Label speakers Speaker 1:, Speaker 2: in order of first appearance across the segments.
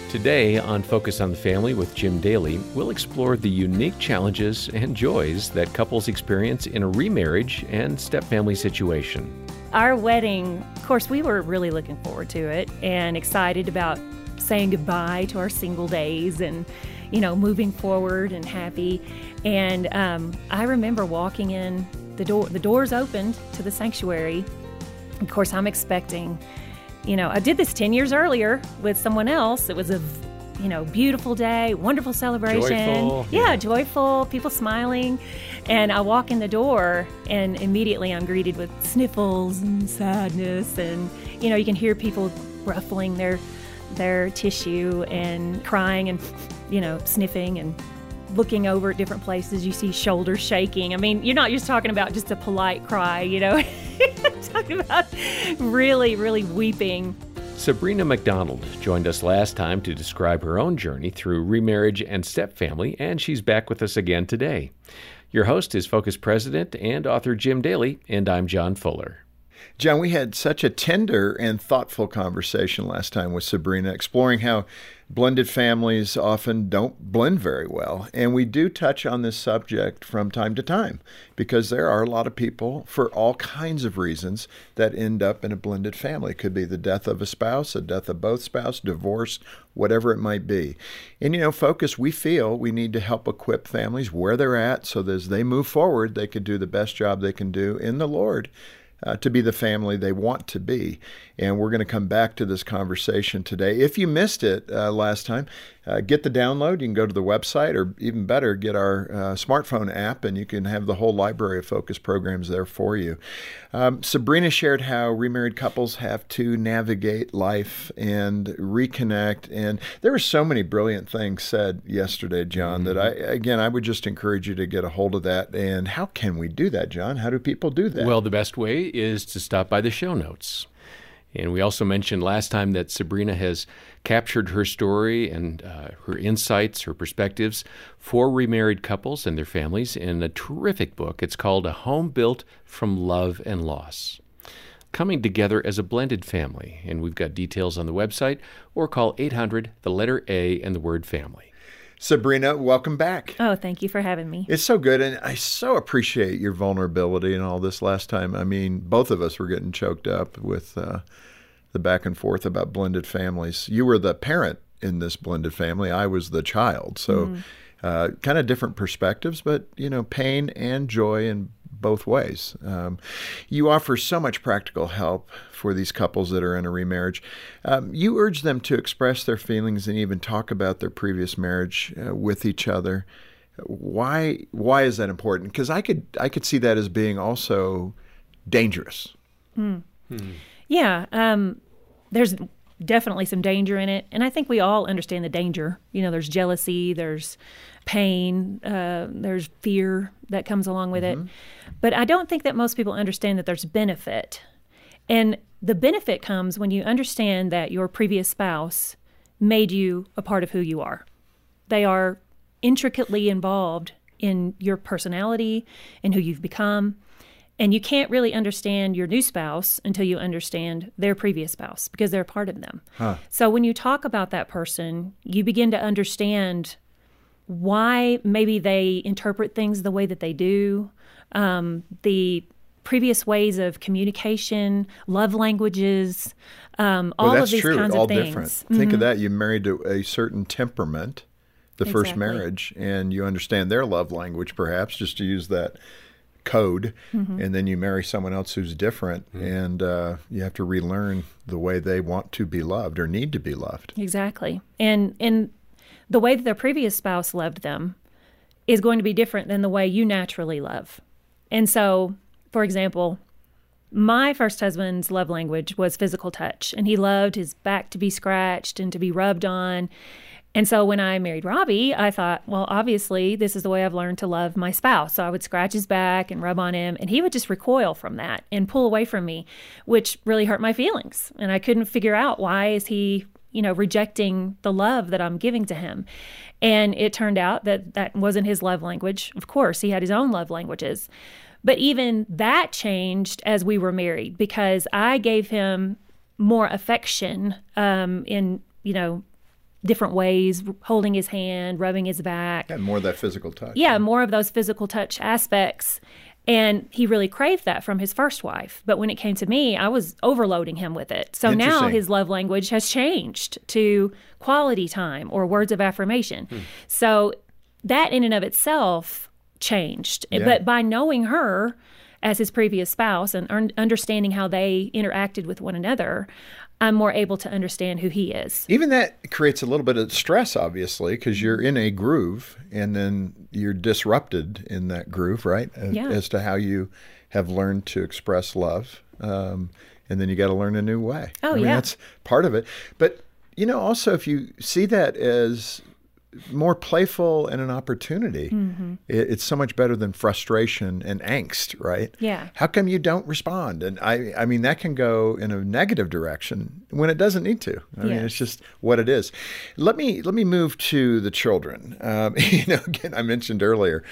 Speaker 1: Today on Focus on the Family with Jim Daly, we'll explore the unique challenges and joys that couples experience in a remarriage and stepfamily situation.
Speaker 2: Our wedding, of course, we were really looking forward to it and excited about saying goodbye to our single days and, moving forward and happy. And I remember walking in the doors opened to the sanctuary. Of course, I'm expecting, I did this 10 years earlier with someone else. It was a, beautiful day, wonderful celebration.
Speaker 1: Joyful.
Speaker 2: Joyful, people smiling. And I walk in the door and immediately I'm greeted with sniffles and sadness. And, you can hear people ruffling their tissue and crying and, sniffing and looking over at different places. You see shoulders shaking. I mean, you're not just talking about just a polite cry, You're talking about really, really weeping.
Speaker 1: Sabrina McDonald joined us last time to describe her own journey through remarriage and stepfamily, and she's back with us again today. Your host is Focus President and author Jim Daly, and I'm John Fuller.
Speaker 3: John, we had such a tender and thoughtful conversation last time with Sabrina, exploring how blended families often don't blend very well. And we do touch on this subject from time to time because there are a lot of people, for all kinds of reasons, that end up in a blended family. It could be the death of a spouse, a death of both spouses, divorce, whatever it might be. And, Focus, we feel we need to help equip families where they're at so that as they move forward, they could do the best job they can do in the Lord. To be the family they want to be. And we're going to come back to this conversation today. If you missed it last time, get the download. You can go to the website, or even better, get our smartphone app, and you can have the whole library of Focus programs there for you. Sabrina shared how remarried couples have to navigate life and reconnect. And there were so many brilliant things said yesterday, John, that I would just encourage you to get a hold of that. And how can we do that, John? How do people do that?
Speaker 1: Well, the best way is to stop by the show notes. And we also mentioned last time that Sabrina has captured her story and her insights, her perspectives for remarried couples and their families in a terrific book. It's called A Home Built from Love and Loss, Coming Together as a Blended Family. And we've got details on the website, or call 800, the letter A, and the word family.
Speaker 3: Sabrina, welcome back.
Speaker 2: Oh, thank you for having me.
Speaker 3: It's so good, and I so appreciate your vulnerability and all this last time. I mean, both of us were getting choked up with the back and forth about blended families. You were the parent in this blended family. I was the child. So kind of different perspectives, but, pain and joy in both ways. You offer so much practical help for these couples that are in a remarriage. You urge them to express their feelings and even talk about their previous marriage with each other. Why is that important? Because I could see that as being also dangerous.
Speaker 2: Yeah, there's definitely some danger in it, and I think we all understand the danger. There's jealousy, there's pain, there's fear that comes along with it. But I don't think that most people understand that there's benefit. And the benefit comes when you understand that your previous spouse made you a part of who you are. They are intricately involved in your personality and who you've become. And you can't really understand your new spouse until you understand their previous spouse, because they're a part of them. So when you talk about that person, you begin to understand why maybe they interpret things the way that they do, the previous ways of communication, love languages, all of these kinds
Speaker 3: all
Speaker 2: of things.
Speaker 3: Different. Think of that. You married to a certain temperament, the first marriage, and you understand their love language, perhaps, just to use that code, and then you marry someone else who's different, and you have to relearn the way they want to be loved or need to be loved.
Speaker 2: Exactly. And the way that their previous spouse loved them is going to be different than the way you naturally love. And so, for example, my first husband's love language was physical touch, and he loved his back to be scratched and to be rubbed on. And so when I married Robbie, I thought, well, obviously, this is the way I've learned to love my spouse. So I would scratch his back and rub on him, and he would just recoil from that and pull away from me, which really hurt my feelings. And I couldn't figure out, why is he, rejecting the love that I'm giving to him? And it turned out that that wasn't his love language. Of course, he had his own love languages. But even that changed as we were married, because I gave him more affection in different ways, holding his hand, rubbing his back.
Speaker 3: And more of that physical touch.
Speaker 2: Yeah, more of those physical touch aspects. And he really craved that from his first wife. But when it came to me, I was overloading him with it. So now his love language has changed to quality time or words of affirmation. So that in and of itself changed. Yeah. But by knowing her as his previous spouse and understanding how they interacted with one another, I'm more able to understand who he is.
Speaker 3: Even that creates a little bit of stress, obviously, because you're in a groove and then you're disrupted in that groove, right? As to how you have learned to express love. And then you got to learn a new way.
Speaker 2: I mean,
Speaker 3: that's part of it. But, also if you see that as more playful and an opportunity, it's so much better than frustration and angst, right?
Speaker 2: Yeah.
Speaker 3: How come you don't respond? And I mean, that can go in a negative direction when it doesn't need to. I mean, it's just what it is. Let me move to the children. Again, I mentioned earlier,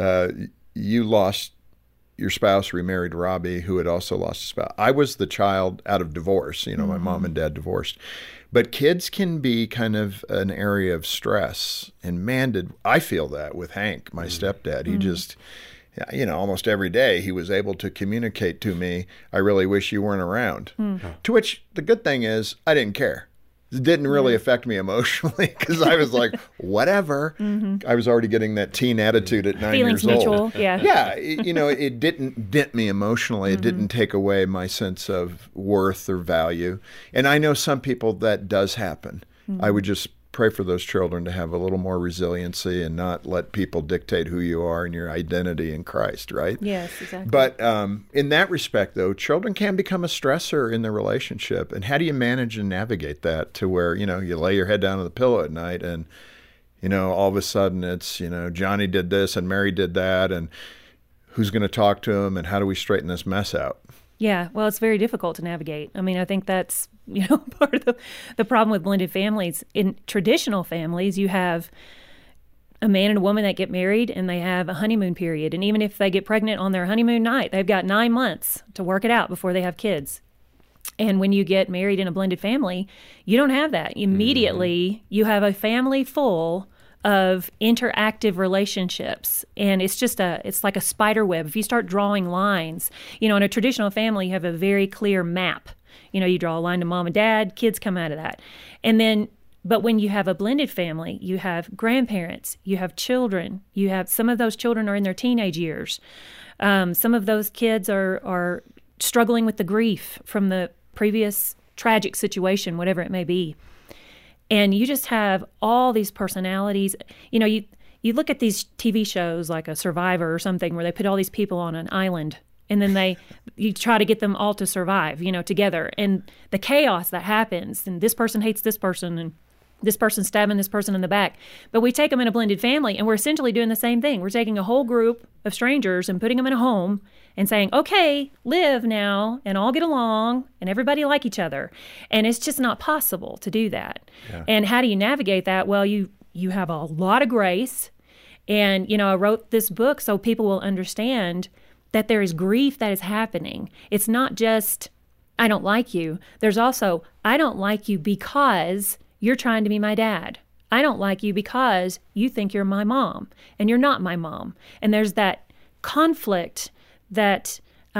Speaker 3: you lost your spouse, remarried Robbie, who had also lost a spouse. I was the child out of divorce. My mom and dad divorced. But kids can be kind of an area of stress. And man, I feel that with Hank, my stepdad. He just, almost every day he was able to communicate to me, I really wish you weren't around. To which the good thing is I didn't care. It didn't really affect me emotionally because I was like, whatever. I was already getting that teen attitude at 9
Speaker 2: Feelings
Speaker 3: years
Speaker 2: mutual,
Speaker 3: old.
Speaker 2: yeah.
Speaker 3: It didn't dent me emotionally. It didn't take away my sense of worth or value. And I know some people that does happen. I would just pray for those children to have a little more resiliency and not let people dictate who you are and your identity in Christ, right?
Speaker 2: Yes, exactly.
Speaker 3: But in that respect, though, children can become a stressor in the relationship. And how do you manage and navigate that to where, you lay your head down on the pillow at night and, all of a sudden it's, Johnny did this and Mary did that and who's going to talk to him and how do we straighten this mess out?
Speaker 2: Yeah, well, it's very difficult to navigate. I mean, I think that's, part of the problem with blended families. In traditional families, you have a man and a woman that get married and they have a honeymoon period. And even if they get pregnant on their honeymoon night, they've got 9 months to work it out before they have kids. And when you get married in a blended family, you don't have that. Immediately, you have a family full of interactive relationships. And it's like a spider web. If you start drawing lines, in a traditional family, you have a very clear map. You draw a line to mom and dad, kids come out of that. But when you have a blended family, you have grandparents, you have children, some of those children are in their teenage years. Some of those kids are struggling with the grief from the previous tragic situation, whatever it may be. And you just have all these personalities. You look at these TV shows like a Survivor or something where they put all these people on an island and then you try to get them all to survive, together. And the chaos that happens, and this person hates this person and this person's stabbing this person in the back. But we take them in a blended family and we're essentially doing the same thing. We're taking a whole group of strangers and putting them in a home and saying, okay, live now and all get along and everybody like each other. And it's just not possible to do that. Yeah. And how do you navigate that? Well, you have a lot of grace. And, I wrote this book so people will understand that there is grief that is happening. It's not just, I don't like you. There's also, I don't like you because you're trying to be my dad. I don't like you because you think you're my mom and you're not my mom. And there's that conflict, that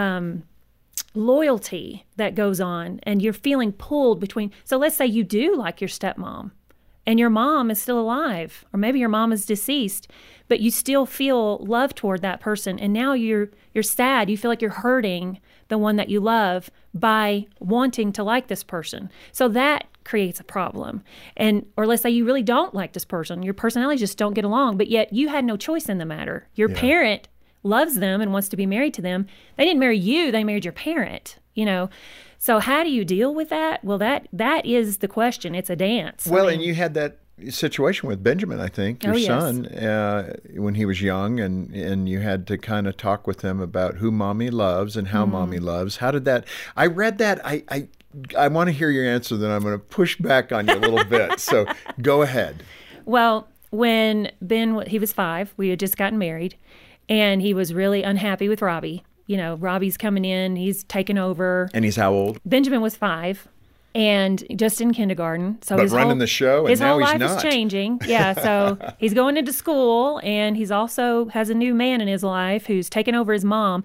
Speaker 2: loyalty that goes on, and you're feeling pulled between. So let's say you do like your stepmom and your mom is still alive, or maybe your mom is deceased, but you still feel love toward that person. And now you're sad. You feel like you're hurting the one that you love by wanting to like this person. So that creates a problem. Or let's say you really don't like this person. Your personalities just don't get along, but yet you had no choice in the matter. Your parent loves them and wants to be married to them. They didn't marry you, they married your parent, So how do you deal with that? Well, that is the question. It's a dance.
Speaker 3: Well, and you had that situation with Benjamin, I think, your son, when he was young, and you had to kind of talk with him about who mommy loves and how mommy loves. How did that? I read that. I want to hear your answer, then I'm going to push back on you a little bit. So go ahead.
Speaker 2: Well, when he was 5, we had just gotten married, and he was really unhappy with Robbie. Robbie's coming in, he's taken over.
Speaker 3: And he's how old?
Speaker 2: Benjamin was 5. and just in kindergarten. So
Speaker 3: but running the show, and
Speaker 2: his
Speaker 3: now
Speaker 2: whole
Speaker 3: he's
Speaker 2: life
Speaker 3: not.
Speaker 2: is changing. Yeah, so he's going into school, and he's also has a new man in his life who's taken over his mom.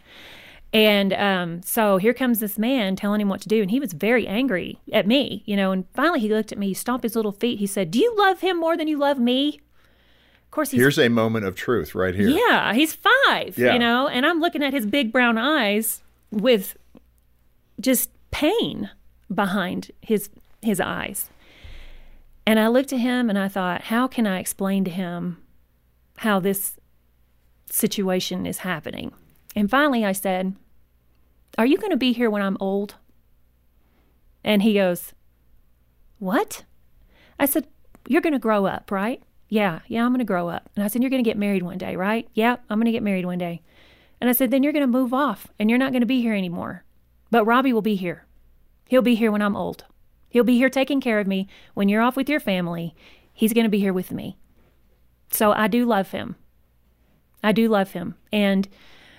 Speaker 2: And so here comes this man telling him what to do, and he was very angry at me, and finally he looked at me, he stomped his little feet, he said, "Do you love him more than you love me?" Of course,
Speaker 3: here's a moment of truth right here.
Speaker 2: Yeah, he's 5,
Speaker 3: Yeah.
Speaker 2: and I'm looking at his big brown eyes with just pain behind his eyes. And I looked at him and I thought, how can I explain to him how this situation is happening? And finally I said, "Are you going to be here when I'm old?" And he goes, "What?" I said, "You're going to grow up, right?" Yeah, I'm going to grow up. And I said, "You're going to get married one day, right?" "Yeah, I'm going to get married one day." And I said, "Then you're going to move off and you're not going to be here anymore. But Robbie will be here. He'll be here when I'm old. He'll be here taking care of me. When you're off with your family, he's going to be here with me." So I do love him. I do love him. And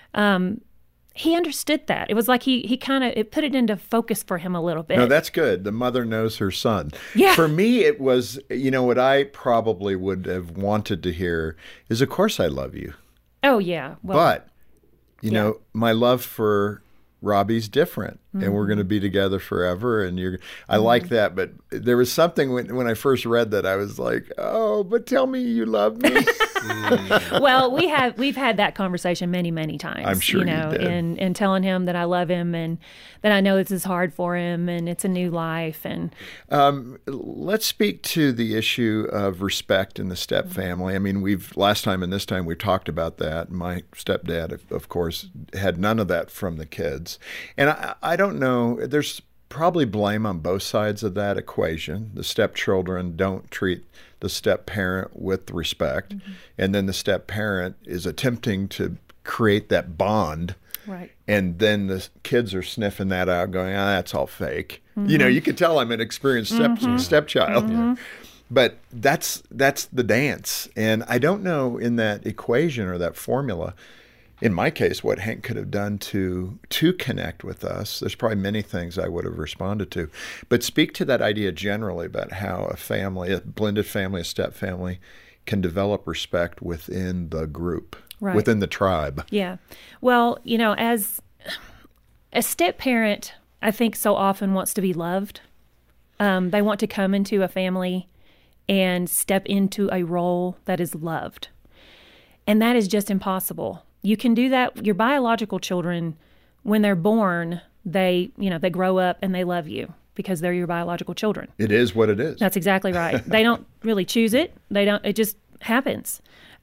Speaker 2: he understood that. It was like he kind of, it put it into focus for him a little bit.
Speaker 3: No, that's good. The mother knows her son.
Speaker 2: Yeah.
Speaker 3: For me, it was, what I probably would have wanted to hear is, of course I love you.
Speaker 2: Oh, yeah. Well,
Speaker 3: But, my love for Robbie's different, and we're going to be together forever. And I like that. But there was something when I first read that, I was like, "Oh, but tell me you love me."
Speaker 2: well, we've had that conversation many, many times.
Speaker 3: I'm sure you did.
Speaker 2: And telling him that I love him and that I know this is hard for him and it's a new life. And
Speaker 3: let's speak to the issue of respect in the step family. I mean, last time and this time we talked about that. My stepdad, of course, had none of that from the kids. And I don't know, there's probably blame on both sides of that equation. The stepchildren don't treat the step-parent with respect, and then the step-parent is attempting to create that bond,
Speaker 2: right.
Speaker 3: And then the kids are sniffing that out, going, that's all fake. You can tell I'm an experienced stepchild. But that's the dance. And I don't know in that equation or that formula, in my case, what Hank could have done to connect with us. There's probably many things I would have responded to. But speak to that idea generally about how a family, a blended family, a step family, can develop respect within the group,
Speaker 2: right.
Speaker 3: within the tribe.
Speaker 2: Yeah. Well, as a step parent, I think so often wants to be loved. They want to come into a family and step into a role that is loved. And that is just impossible. You can do that. Your biological children, when they're born, they grow up and they love you because they're your biological children.
Speaker 3: It is what it is.
Speaker 2: That's exactly right. They don't really choose it. It just happens.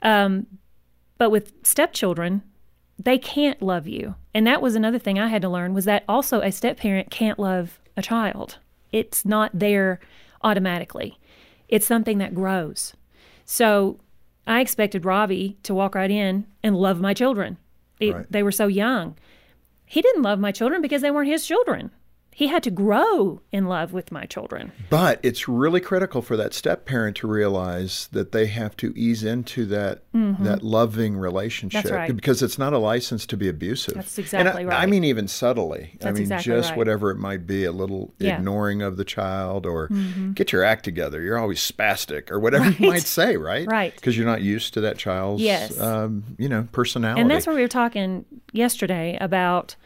Speaker 2: But with stepchildren, they can't love you. And that was another thing I had to learn, was that also a step-parent can't love a child. It's not there automatically. It's something that grows. So I expected Robbie to walk right in and love my children.
Speaker 3: Right.
Speaker 2: They were so young. He didn't love my children because they weren't his children. He had to grow in love with my children.
Speaker 3: But it's really critical for that step-parent to realize that they have to ease into that loving relationship.
Speaker 2: That's right.
Speaker 3: Because it's not a license to be abusive.
Speaker 2: That's exactly right.
Speaker 3: I mean, even subtly.
Speaker 2: That's exactly
Speaker 3: just
Speaker 2: right.
Speaker 3: whatever it might be, a little ignoring of the child, or get your act together. You're always spastic, or whatever you might say, right?
Speaker 2: Right.
Speaker 3: Because you're not used to that child's personality.
Speaker 2: And that's what we were talking yesterday about.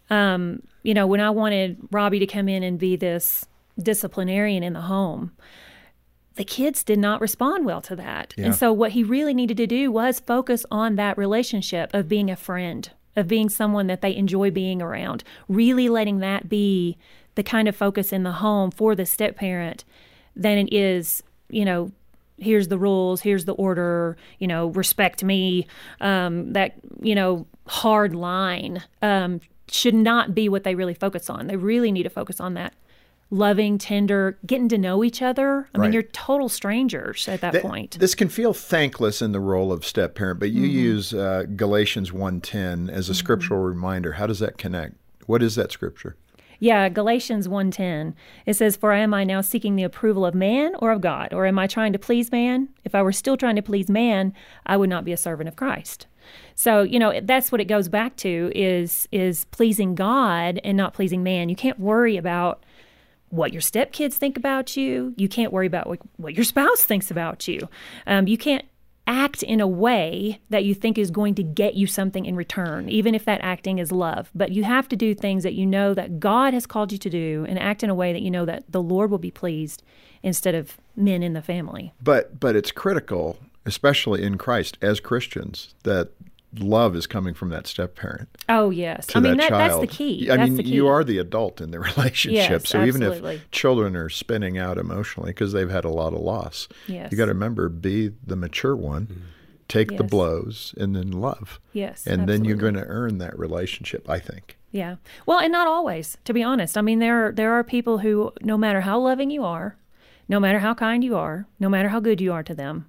Speaker 2: When I wanted Robbie to come in and be this disciplinarian in the home, the kids did not respond well to that.
Speaker 3: Yeah.
Speaker 2: And so what he really needed to do was focus on that relationship of being a friend, of being someone that they enjoy being around, really letting that be the kind of focus in the home for the step-parent than it is, here's the rules, here's the order, respect me, that, hard line should not be what they really focus on. They really need to focus on that loving, tender, getting to know each other. I mean, you're total strangers at that point.
Speaker 3: This can feel thankless in the role of step-parent, but you use Galatians 1:10 as a scriptural reminder. How does that connect? What is that scripture?
Speaker 2: Yeah, Galatians 1:10. It says, "For am I now seeking the approval of man or of God? Or am I trying to please man? If I were still trying to please man, I would not be a servant of Christ." So, that's what it goes back to is pleasing God and not pleasing man. You can't worry about what your stepkids think about you. You can't worry about what your spouse thinks about you. You can't act in a way that you think is going to get you something in return, even if that acting is love. But you have to do things that you know that God has called you to do and act in a way that you know that the Lord will be pleased instead of men in the family.
Speaker 3: But it's critical, especially in Christ as Christians, that love is coming from that step-parent.
Speaker 2: Oh, yes.
Speaker 3: To that child.
Speaker 2: That's the key.
Speaker 3: I mean, you are the adult in the relationship.
Speaker 2: Yes,
Speaker 3: so
Speaker 2: absolutely.
Speaker 3: Even if children are spinning out emotionally because they've had a lot of loss,
Speaker 2: yes.
Speaker 3: you got to remember, be the mature one, take the blows, and then love.
Speaker 2: Yes,
Speaker 3: and
Speaker 2: absolutely.
Speaker 3: then you're going to earn that relationship, I think.
Speaker 2: Yeah. Well, and not always, to be honest. I mean, there are people who, no matter how loving you are, no matter how kind you are, no matter how good you are to them,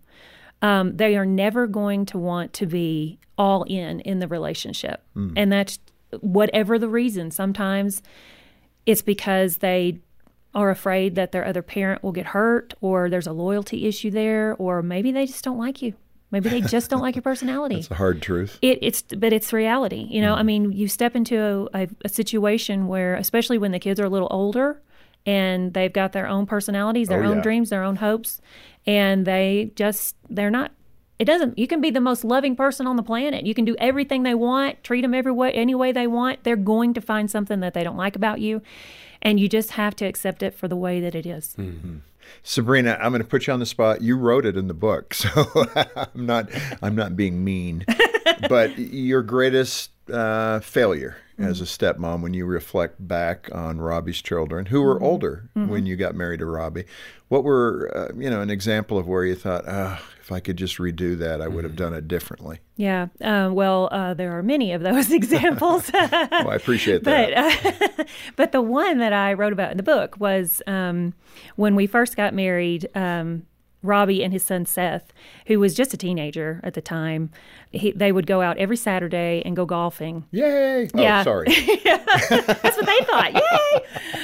Speaker 2: they are never going to want to be all in the relationship. And that's whatever the reason. Sometimes it's because they are afraid that their other parent will get hurt, or there's a loyalty issue there, or maybe they just don't like you. Maybe they just don't like your personality.
Speaker 3: That's a hard truth.
Speaker 2: But it's reality. You know, I mean, you step into a situation where, especially when the kids are a little older and they've got their own personalities, their own dreams, their own hopes, and they're not. It doesn't. You can be the most loving person on the planet. You can do everything they want, treat them any way they want. They're going to find something that they don't like about you, and you just have to accept it for the way that it is.
Speaker 3: Mm-hmm. Sabrina, I'm going to put you on the spot. You wrote it in the book, so I'm not being mean. But your greatest failure as a stepmom, when you reflect back on Robbie's children, who were older when you got married to Robbie, what were an example of where you thought, if I could just redo that, I would have done it differently?
Speaker 2: Yeah. There are many of those examples.
Speaker 3: Well, I appreciate that.
Speaker 2: But the one that I wrote about in the book was when we first got married. Robbie and his son Seth, who was just a teenager at the time, they would go out every Saturday and go golfing.
Speaker 3: Yay!
Speaker 2: Yeah.
Speaker 3: Oh, sorry.
Speaker 2: That's what they thought. Yay!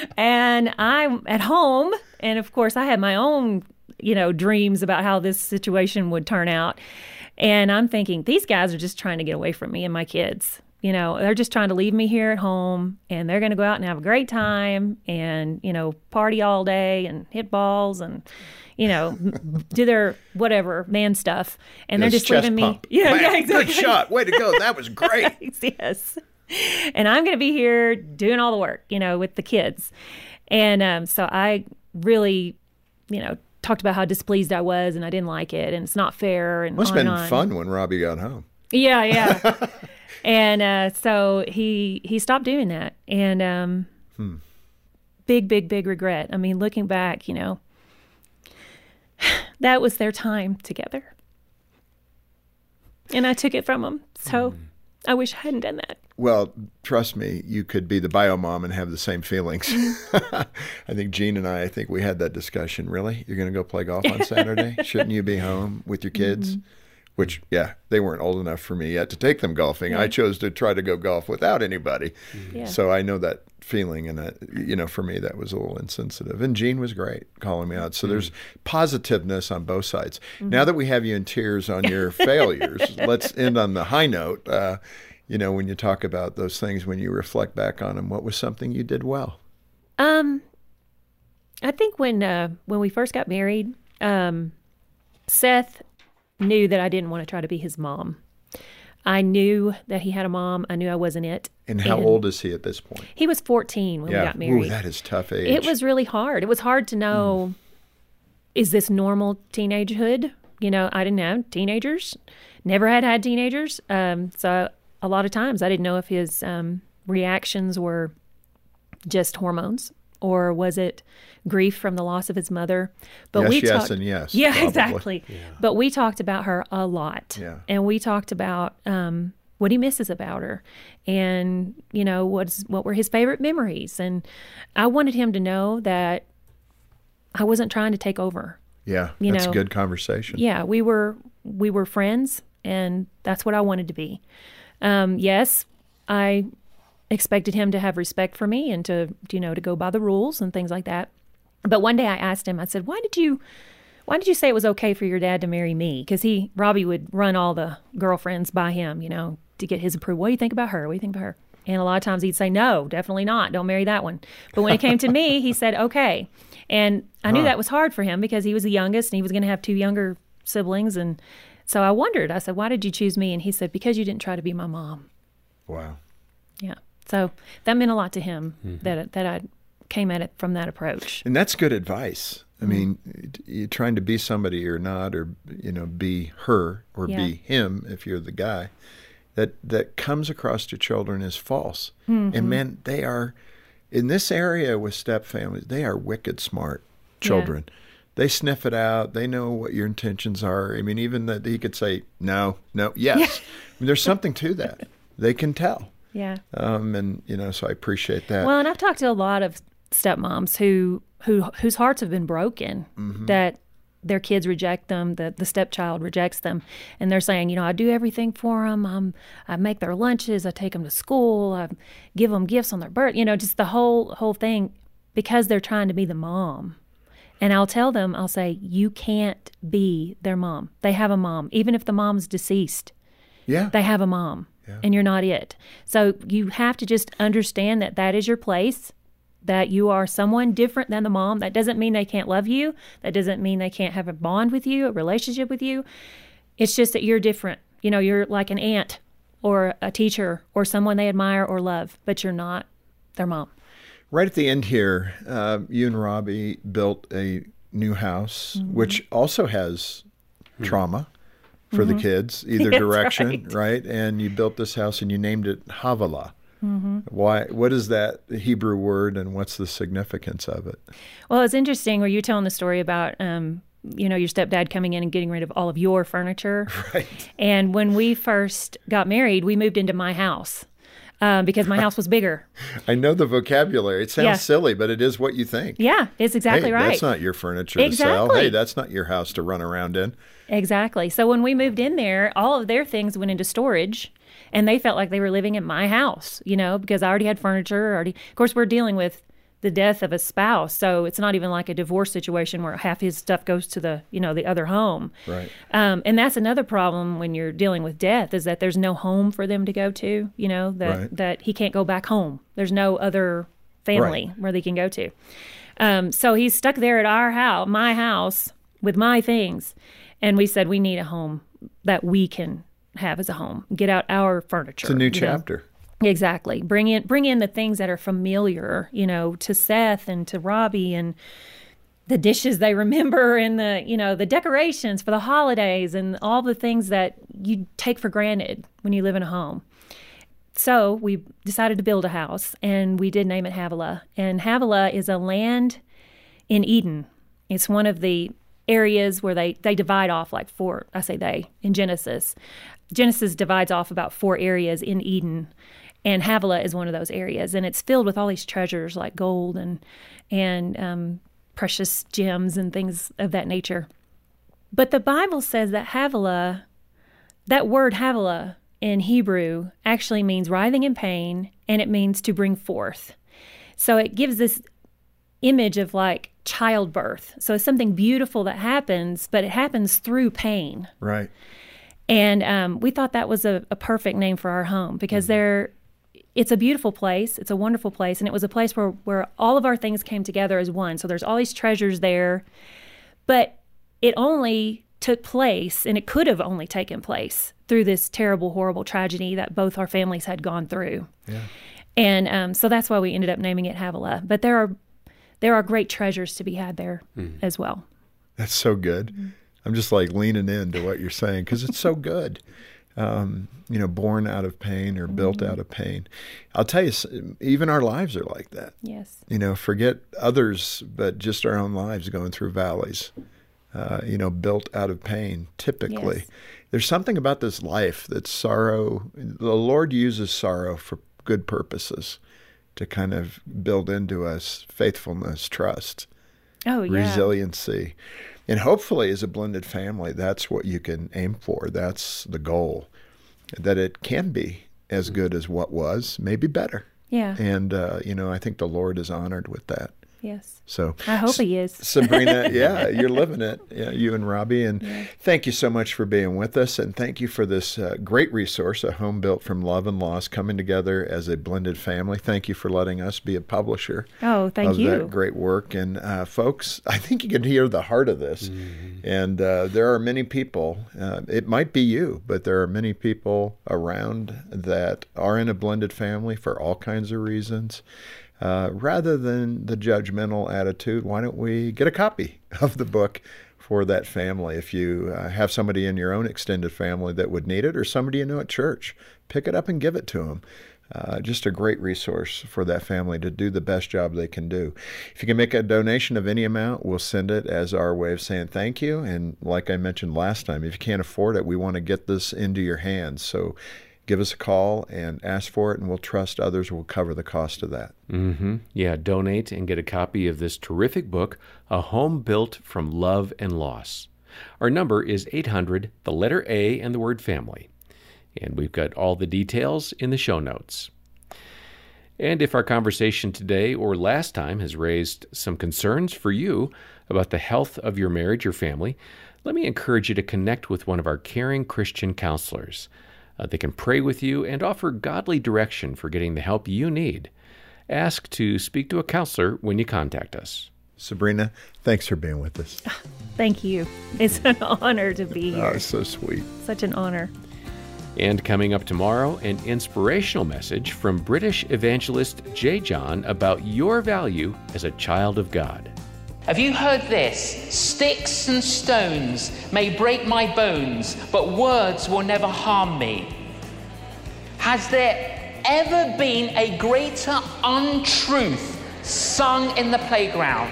Speaker 2: And I'm at home, and of course I had my own, dreams about how this situation would turn out. And I'm thinking, these guys are just trying to get away from me and my kids. They're just trying to leave me here at home, and they're going to go out and have a great time and, party all day and hit balls and, do their whatever man stuff. And they're just leaving me.
Speaker 3: Yeah,
Speaker 2: exactly.
Speaker 3: Good shot. Way to go. That was great.
Speaker 2: Yes. And I'm going to be here doing all the work, with the kids. And so I really, talked about how displeased I was, and I didn't like it, and it's not fair. And
Speaker 3: must have been
Speaker 2: on.
Speaker 3: Fun when Robbie got home.
Speaker 2: Yeah. And so he stopped doing that. And big regret. I mean, looking back, that was their time together. And I took it from them. So I wish I hadn't done that.
Speaker 3: Well, trust me, you could be the bio mom and have the same feelings. I think Jean and I think we had that discussion. Really? You're going to go play golf on Saturday? Shouldn't you be home with your kids? Which, they weren't old enough for me yet to take them golfing.
Speaker 2: Yeah.
Speaker 3: I chose to try to go golf without anybody.
Speaker 2: Yeah.
Speaker 3: So I know that feeling, and for me, that was a little insensitive. And Jean was great calling me out. So there's positiveness on both sides. Now that we have you in tears on your failures, let's end on the high note. When you talk about those things, when you reflect back on them, what was something you did well?
Speaker 2: I think when we first got married, Seth knew that I didn't want to try to be his mom. I knew that he had a mom. I knew I wasn't it.
Speaker 3: And how old is he at this point?
Speaker 2: He was 14 when we got married.
Speaker 3: Ooh, that is tough age.
Speaker 2: It was really hard. It was hard to know, is this normal teenagehood? I didn't have teenagers, never had teenagers. So a lot of times I didn't know if his reactions were just hormones, or was it grief from the loss of his mother? But
Speaker 3: yes, and yes.
Speaker 2: Yeah,
Speaker 3: probably.
Speaker 2: exactly. Yeah. But we talked about her a lot.
Speaker 3: Yeah.
Speaker 2: And we talked about what he misses about her, and what were his favorite memories. And I wanted him to know that I wasn't trying to take over.
Speaker 3: Yeah, that's a good conversation.
Speaker 2: Yeah, we were friends, and that's what I wanted to be. Yes, I expected him to have respect for me and to go by the rules and things like that. But one day I asked him, I said, why did you say it was okay for your dad to marry me? Because Robbie would run all the girlfriends by him, to get his approval. What do you think about her? What do you think about her? And a lot of times he'd say, no, definitely not. Don't marry that one. But when it came to me, he said, okay. And I knew that was hard for him because he was the youngest and he was going to have 2 younger siblings. And so I wondered, I said, why did you choose me? And he said, because you didn't try to be my mom.
Speaker 3: Wow.
Speaker 2: Yeah. So that meant a lot to him that I came at it from that approach.
Speaker 3: And that's good advice. I mean, you're trying to be somebody you're not, or, be her or be him if you're the guy. That comes across to children as false. And man, they are, in this area with step families, they are wicked smart children. Yeah. They sniff it out. They know what your intentions are. I mean, even that he could say, no, yes. Yeah. I mean, there's something to that. They can tell. Yeah. And, so I appreciate that.
Speaker 2: Well, and I've talked to a lot of stepmoms whose hearts have been broken, that their kids reject them, the stepchild rejects them, and they're saying, I do everything for them. I make their lunches, I take them to school, I give them gifts on their birthday, just the whole thing, because they're trying to be the mom. And I'll tell them, I'll say, you can't be their mom. They have a mom, even if the mom's deceased. Yeah, they have a mom, and you're not it. So you have to just understand that is your place. That you are someone different than the mom. That doesn't mean they can't love you. That doesn't mean they can't have a bond with you, a relationship with you. It's just that you're different. You're like an aunt or a teacher or someone they admire or love, but you're not their mom.
Speaker 3: Right at the end here, you and Robbie built a new house, which also has trauma for the kids, either direction, right? And you built this house and you named it Havilah. Why? What is that Hebrew word, and what's the significance of it?
Speaker 2: Well, it's interesting where you're telling the story about, your stepdad coming in and getting rid of all of your furniture. Right. And when we first got married, we moved into my house because my house was bigger.
Speaker 3: I know the vocabulary. It sounds silly, but it is what you think.
Speaker 2: Yeah, it's exactly right.
Speaker 3: That's not your furniture to sell. Hey, that's not your house to run around in.
Speaker 2: Exactly. So when we moved in there, all of their things went into storage. And they felt like they were living in my house, because I already had furniture. Of course, we're dealing with the death of a spouse, so it's not even like a divorce situation where half his stuff goes to the other home. Right. And that's another problem when you're dealing with death, is that there's no home for them to go to. That he can't go back home. There's no other family where they can go to. So he's stuck there at my house, with my things, and we said we need a home that we can have as a home. Get out our furniture.
Speaker 3: It's a new chapter.
Speaker 2: Exactly. Bring in the things that are familiar, to Seth and to Robbie, and the dishes they remember, and the decorations for the holidays, and all the things that you take for granted when you live in a home. So we decided to build a house, and we did name it Havilah. And Havilah is a land in Eden. It's one of the areas where they divide off like 4, I say they, in Genesis. Genesis divides off about 4 areas in Eden, and Havilah is one of those areas. And it's filled with all these treasures like gold and precious gems and things of that nature. But the Bible says that Havilah, that word Havilah in Hebrew actually means writhing in pain, and it means to bring forth. So it gives this image of like childbirth. So it's something beautiful that happens, but it happens through pain. Right. And we thought that was a perfect name for our home, because it's a beautiful place. It's a wonderful place. And it was a place where all of our things came together as one. So there's all these treasures there. But it only took place, and it could have only taken place, through this terrible, horrible tragedy that both our families had gone through. Yeah. And so that's why we ended up naming it Havilah. But there are great treasures to be had there as well.
Speaker 3: That's so good. I'm just like leaning into what you're saying, because it's so good. Born out of pain or built out of pain. I'll tell you, even our lives are like that. Yes. Forget others, but just our own lives going through valleys, built out of pain, typically. Yes. There's something about this life that sorrow, the Lord uses sorrow for good purposes, to kind of build into us faithfulness, trust, resiliency. And hopefully, as a blended family, that's what you can aim for. That's the goal, that it can be as good as what was, maybe better. Yeah. And, I think the Lord is honored with that.
Speaker 2: Yes.
Speaker 3: So
Speaker 2: I hope he is.
Speaker 3: Sabrina, yeah, you're living it. Yeah, you and Robbie. And thank you so much for being with us. And thank you for this great resource, A Home Built from Love and Loss, coming together as a blended family. Thank you for letting us be a publisher
Speaker 2: of
Speaker 3: that great work. And folks, I think you can hear the heart of this. Mm-hmm. And there are many people, it might be you, but there are many people around that are in a blended family for all kinds of reasons. Rather than the judgmental attitude, why don't we get a copy of the book for that family? If you have somebody in your own extended family that would need it, or somebody you know at church, pick it up and give it to them. Just a great resource for that family to do the best job they can do. If you can make a donation of any amount, we'll send it as our way of saying thank you. And like I mentioned last time, if you can't afford it, we want to get this into your hands. So give us a call and ask for it, and we'll trust others will cover the cost of that.
Speaker 1: Mm-hmm. Yeah, donate and get a copy of this terrific book, A Home Built from Love and Loss. Our number is 800, the letter A, and the word family. And we've got all the details in the show notes. And if our conversation today or last time has raised some concerns for you about the health of your marriage or family, let me encourage you to connect with one of our caring Christian counselors. They can pray with you and offer godly direction for getting the help you need. Ask to speak to a counselor when you contact us.
Speaker 3: Sabrina, thanks for being with us.
Speaker 2: Thank you. It's an honor to be here.
Speaker 3: Oh, so sweet.
Speaker 2: Such an honor.
Speaker 1: And coming up tomorrow, an inspirational message from British evangelist J. John about your value as a child of God.
Speaker 4: Have you heard this? Sticks and stones may break my bones, but words will never harm me. Has there ever been a greater untruth sung in the playground?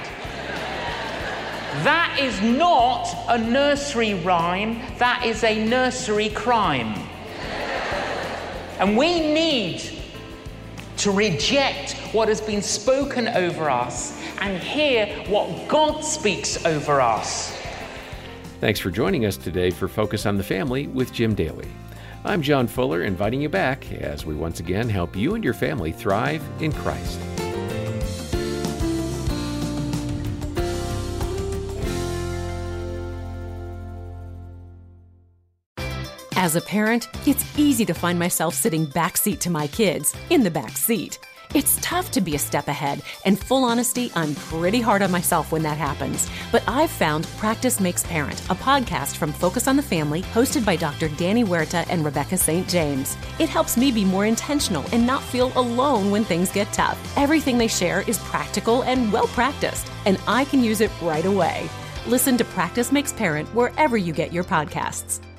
Speaker 4: That is not a nursery rhyme, that is a nursery crime. And we need to reject what has been spoken over us and hear what God speaks over us.
Speaker 1: Thanks for joining us today for Focus on the Family with Jim Daly. I'm John Fuller, inviting you back as we once again help you and your family thrive in Christ.
Speaker 5: As a parent, it's easy to find myself sitting backseat to my kids, in the back seat. It's tough to be a step ahead, and full honesty, I'm pretty hard on myself when that happens. But I've found Practice Makes Parent, a podcast from Focus on the Family, hosted by Dr. Danny Huerta and Rebecca St. James. It helps me be more intentional and not feel alone when things get tough. Everything they share is practical and well-practiced, and I can use it right away. Listen to Practice Makes Parent wherever you get your podcasts.